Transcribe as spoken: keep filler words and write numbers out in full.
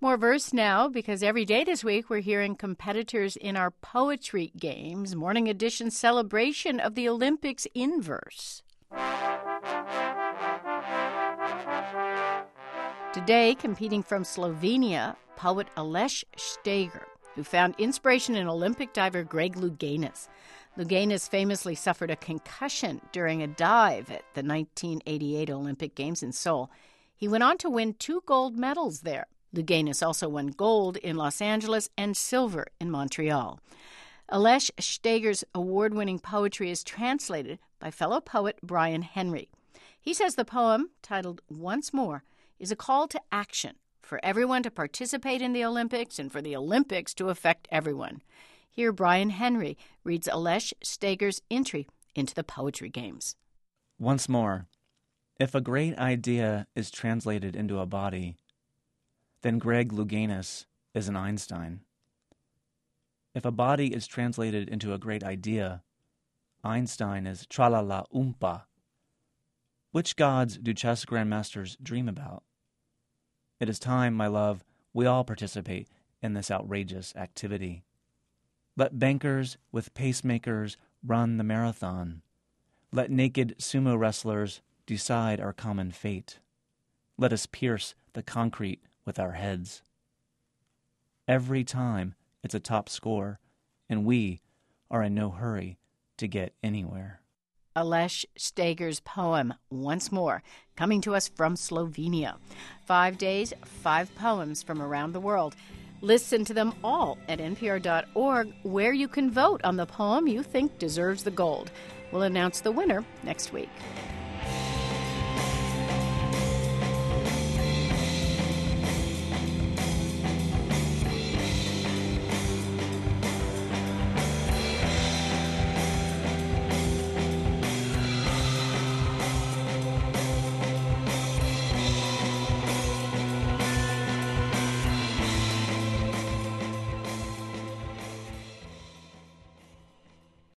More verse now, because every day this week we're hearing competitors in our Poetry Games Morning Edition celebration of the Olympics in verse. Today, competing from Slovenia, poet Aleš Steger, who found inspiration in Olympic diver Greg Louganis. Louganis famously suffered a concussion during a dive at the nineteen eighty-eight Olympic Games in Seoul. He went on to win two gold medals there. Louganis also won gold in Los Angeles and silver in Montreal. Aleš Steger's award-winning poetry is translated by fellow poet Brian Henry. He says the poem, titled Once More, is a call to action for everyone to participate in the Olympics and for the Olympics to affect everyone. Here, Brian Henry reads Aleš Steger's entry into the Poetry Games. Once more, if a great idea is translated into a body, then Greg Louganis is an Einstein. If a body is translated into a great idea, Einstein is Tralala Oompa. Which gods do chess grandmasters dream about? It is time, my love, we all participate in this outrageous activity. Let bankers with pacemakers run the marathon. Let naked sumo wrestlers decide our common fate. Let us pierce the concrete with our heads. Every time it's a top score, and we are in no hurry to get anywhere. Aleš Steger's poem, Once More, coming to us from Slovenia. Five days, five poems from around the world. Listen to them all at N P R dot org, where you can vote on the poem you think deserves the gold. We'll announce the winner next week.